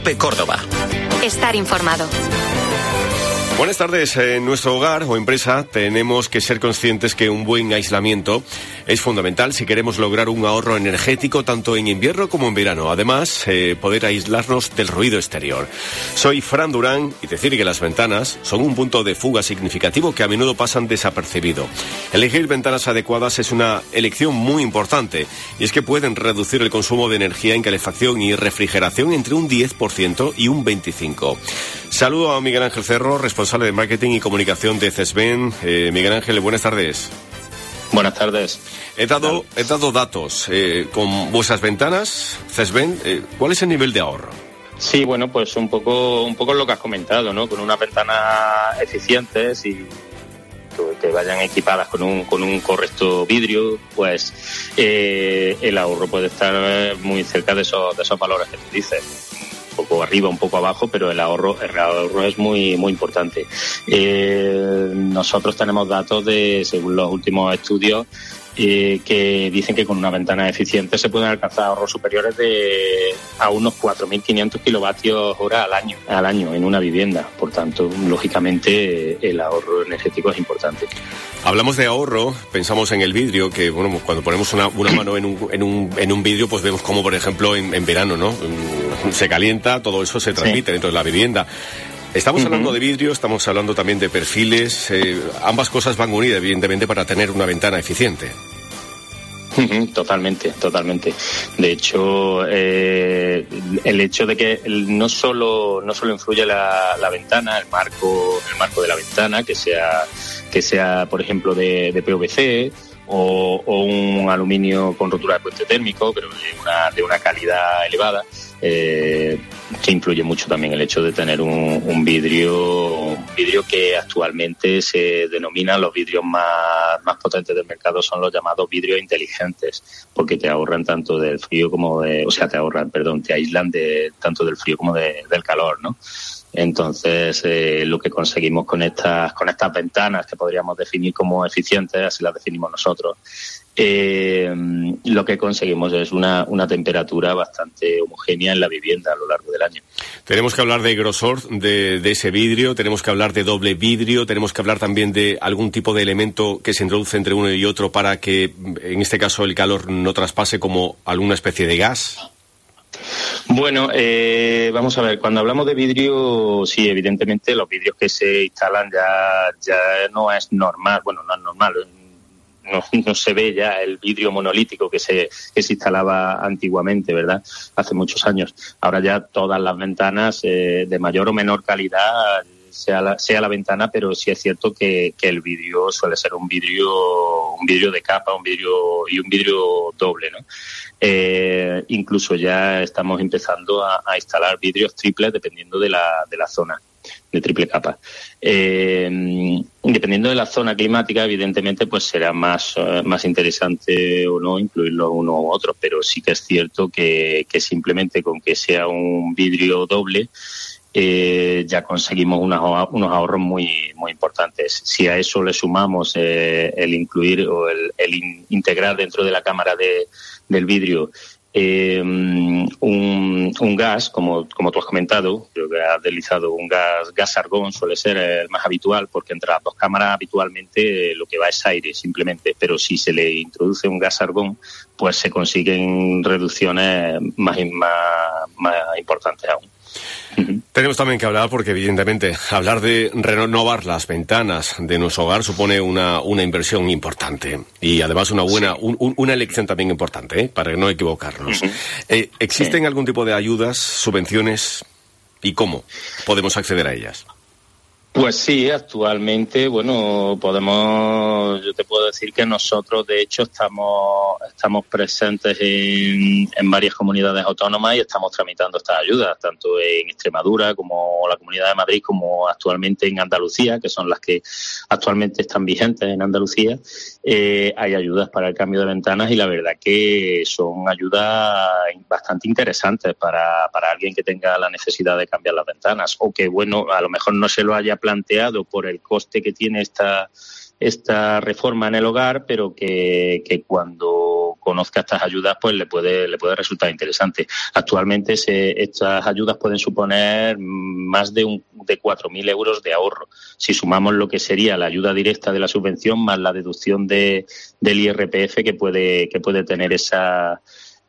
COPE Córdoba. Estar informado. Buenas tardes. En nuestro hogar o empresa tenemos que ser conscientes que un buen aislamiento es fundamental si queremos lograr un ahorro energético tanto en invierno como en verano. Además, poder aislarnos del ruido exterior. Soy Fran Durán y decir que las ventanas son un punto de fuga significativo que a menudo pasan desapercibido. Elegir ventanas adecuadas es una elección muy importante y es que pueden reducir el consumo de energía en calefacción y refrigeración entre un 10% y un 25%. Saludo a Miguel Ángel Cerro, responsable de marketing y comunicación de CESBEN. Miguel Ángel, buenas tardes. Buenas tardes. He dado datos con vuestras ventanas, CESBEN. ¿Cuál es el nivel de ahorro? Sí, bueno, pues un poco lo que has comentado, ¿no? Con unas ventanas eficientes y que vayan equipadas con un correcto vidrio, pues el ahorro puede estar muy cerca de esos valores que tú dices. Un poco arriba, un poco abajo, pero el ahorro es muy importante. Nosotros tenemos datos según los últimos estudios, que dicen que con una ventana eficiente se pueden alcanzar ahorros superiores a unos 4.500 kilovatios hora al año en una vivienda. Por tanto, lógicamente, el ahorro energético es importante. Hablamos de ahorro, pensamos en el vidrio, que bueno, cuando ponemos una mano en un vidrio, pues vemos como, por ejemplo, en verano, ¿no? Se calienta, todo eso se transmite dentro de la vivienda. Estamos hablando de vidrio, estamos hablando también de perfiles. Ambas cosas van unidas, evidentemente, para tener una ventana eficiente. Totalmente. De hecho, el hecho de que no solo influye la ventana, el marco de la ventana, que sea por ejemplo de PVC o un aluminio con rotura de puente térmico, pero de una calidad elevada, que influye mucho también el hecho de tener un vidrio que actualmente se denominan los vidrios más potentes del mercado, son los llamados vidrios inteligentes, porque te ahorran tanto del frío te aíslan tanto del frío como del calor, ¿no? Entonces, lo que conseguimos con estas ventanas, que podríamos definir como eficientes, así las definimos nosotros, lo que conseguimos es una temperatura bastante homogénea en la vivienda a lo largo del año. Tenemos que hablar de grosor de ese vidrio, tenemos que hablar de doble vidrio, tenemos que hablar también de algún tipo de elemento que se introduce entre uno y otro para que, en este caso, el calor no traspase, como alguna especie de gas. Bueno, vamos a ver, cuando hablamos de vidrio, sí, evidentemente los vidrios que se instalan ya no es normal, bueno, no es normal, no se ve ya el vidrio monolítico que se instalaba antiguamente, ¿verdad? Hace muchos años. Ahora ya todas las ventanas de mayor o menor calidad, sea la ventana, pero sí es cierto que el vidrio suele ser un vidrio de capa, un vidrio doble, ¿no? Incluso ya estamos empezando a instalar vidrios triples dependiendo de la zona, de triple capa. Dependiendo de la zona climática, evidentemente, pues será más interesante o no incluirlo uno u otro, pero sí que es cierto que simplemente con que sea un vidrio doble, ya conseguimos unos ahorros muy importantes. Si a eso le sumamos el incluir o el integrar dentro de la cámara del vidrio un gas, como tú has comentado, creo que has deslizado, un gas argón suele ser el más habitual, porque entre las dos cámaras habitualmente lo que va es aire simplemente, pero si se le introduce un gas argón, pues se consiguen reducciones más importantes aún. Tenemos también que hablar, porque evidentemente hablar de renovar las ventanas de nuestro hogar supone una inversión importante y además una elección también importante, para no equivocarnos. ¿Existen algún tipo de ayudas, subvenciones, y cómo podemos acceder a ellas? Pues sí, actualmente, yo te puedo decir que nosotros, de hecho, estamos presentes en varias comunidades autónomas y estamos tramitando estas ayudas, tanto en Extremadura como la Comunidad de Madrid, como actualmente en Andalucía, que son las que actualmente están vigentes en Andalucía. Hay ayudas para el cambio de ventanas y la verdad que son ayudas bastante interesantes para alguien que tenga la necesidad de cambiar las ventanas o que, a lo mejor no se lo haya planteado por el coste que tiene esta reforma en el hogar, pero que cuando conozca estas ayudas pues le puede resultar interesante. Actualmente estas ayudas pueden suponer más de 4.000 euros de ahorro. Si sumamos lo que sería la ayuda directa de la subvención más la deducción del IRPF que puede tener esa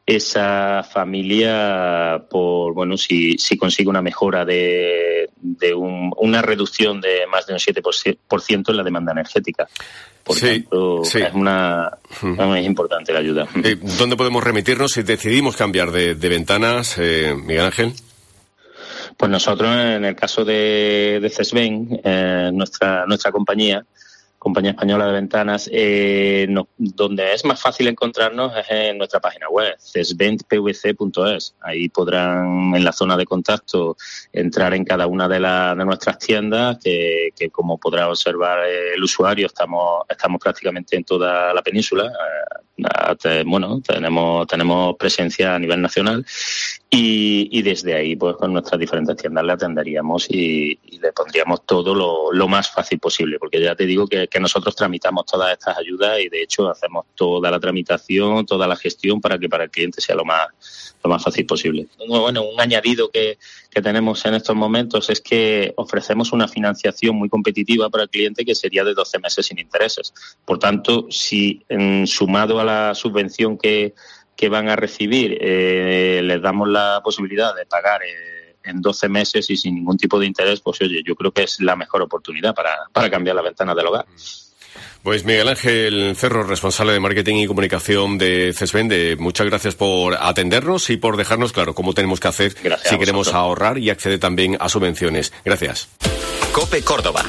familia si consigue una mejora de una reducción de más de un 7% en la demanda energética. Por tanto, es importante la ayuda. ¿Dónde podemos remitirnos si decidimos cambiar de ventanas, Miguel Ángel? Pues nosotros, en el caso de CESVEN, nuestra compañía española de ventanas, donde es más fácil encontrarnos es en nuestra página web, cesventpvc.es. Ahí podrán, en la zona de contacto, entrar en cada una de nuestras tiendas, que como podrá observar el usuario, estamos prácticamente en toda la península. Tenemos presencia a nivel nacional y desde ahí, pues con nuestras diferentes tiendas le atenderíamos y le pondríamos todo lo más fácil posible, porque ya te digo que nosotros tramitamos todas estas ayudas y de hecho hacemos toda la tramitación, toda la gestión para que para el cliente sea lo más fácil posible. Bueno, un añadido que tenemos en estos momentos es que ofrecemos una financiación muy competitiva para el cliente, que sería de 12 meses sin intereses. Por tanto, si sumado a la subvención que van a recibir, les damos la posibilidad de pagar en 12 meses y sin ningún tipo de interés, pues oye, yo creo que es la mejor oportunidad para cambiar la ventana del hogar. Pues Miguel Ángel Cerro, responsable de marketing y comunicación de CESVEN, muchas gracias por atendernos y por dejarnos claro cómo tenemos que hacer si queremos ahorrar y acceder también a subvenciones. Gracias. COPE Córdoba.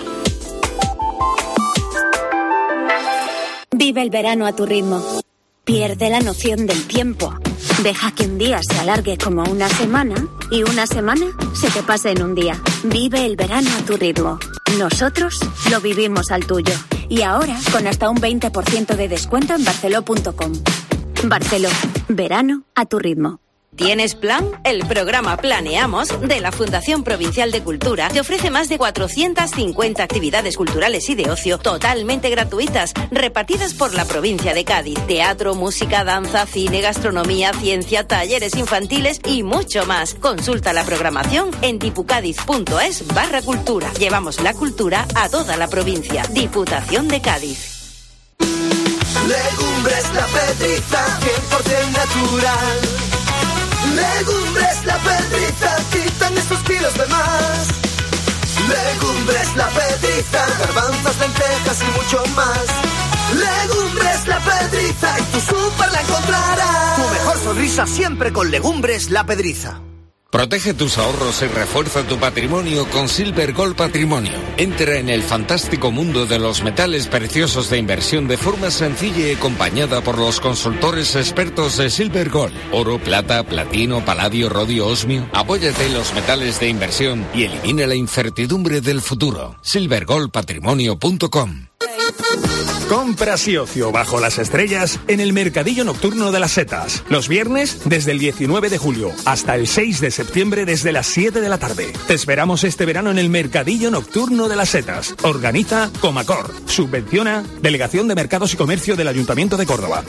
Vive el verano a tu ritmo. Pierde la noción del tiempo. Deja que un día se alargue como una semana y una semana se te pase en un día. Vive el verano a tu ritmo. Nosotros lo vivimos al tuyo. Y ahora con hasta un 20% de descuento en barceló.com. Barceló. Verano a tu ritmo. ¿Tienes plan? El programa Planeamos de la Fundación Provincial de Cultura te ofrece más de 450 actividades culturales y de ocio totalmente gratuitas, repartidas por la provincia de Cádiz. Teatro, música, danza, cine, gastronomía, ciencia, talleres infantiles y mucho más. Consulta la programación en dipucadiz.es/cultura. Llevamos la cultura a toda la provincia. Diputación de Cádiz. Legumbres La Pedriza, 100% natural. Legumbres La Pedriza, quitan esos kilos de más. Legumbres La Pedriza, garbanzos, lentejas y mucho más. Legumbres La Pedriza, y tu súper la encontrarás. Tu mejor sonrisa siempre con Legumbres La Pedriza. Protege tus ahorros y refuerza tu patrimonio con Silver Gold Patrimonio. Entra en el fantástico mundo de los metales preciosos de inversión de forma sencilla y acompañada por los consultores expertos de Silver Gold. Oro, plata, platino, paladio, rodio, osmio. Apóyate en los metales de inversión y elimina la incertidumbre del futuro. silvergoldpatrimonio.com. Compras y ocio bajo las estrellas en el Mercadillo Nocturno de las Setas. Los viernes desde el 19 de julio hasta el 6 de septiembre desde las 7 de la tarde. Te esperamos este verano en el Mercadillo Nocturno de las Setas. Organiza Comacor. Subvenciona Delegación de Mercados y Comercio del Ayuntamiento de Córdoba.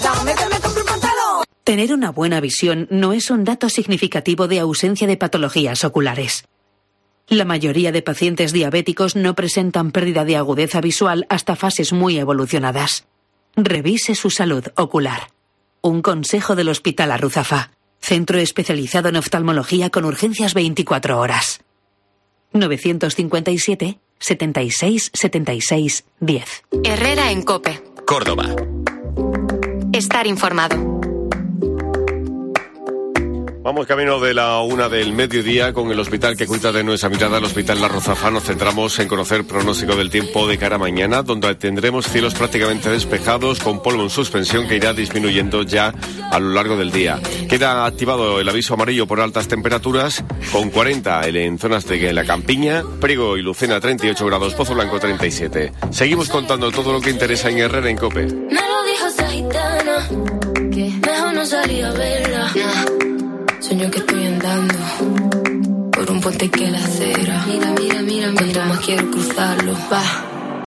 Tener una buena visión no es un dato significativo de ausencia de patologías oculares. La mayoría de pacientes diabéticos no presentan pérdida de agudeza visual hasta fases muy evolucionadas. Revise su salud ocular. Un consejo del Hospital Arruzafa. Centro especializado en oftalmología con urgencias 24 horas. 957 76 76 10. Herrera en COPE. Córdoba. Estar informado. Vamos camino de la 1 del mediodía con el hospital que cuenta de nuestra mirada, el Hospital La Arruzafa. Nos centramos en conocer pronóstico del tiempo de cara a mañana, donde tendremos cielos prácticamente despejados con polvo en suspensión que irá disminuyendo ya a lo largo del día. Queda activado el aviso amarillo por altas temperaturas, con 40 en zonas de la Campiña, Priego y Lucena 38 grados, Pozo Blanco 37. Seguimos contando todo lo que interesa en Herrera en COPE. Me lo dijo esa gitana, que mejor no salí a verla. Sueño que estoy andando por un puente que la acera. Mira, cuanto más quiero cruzarlo, va.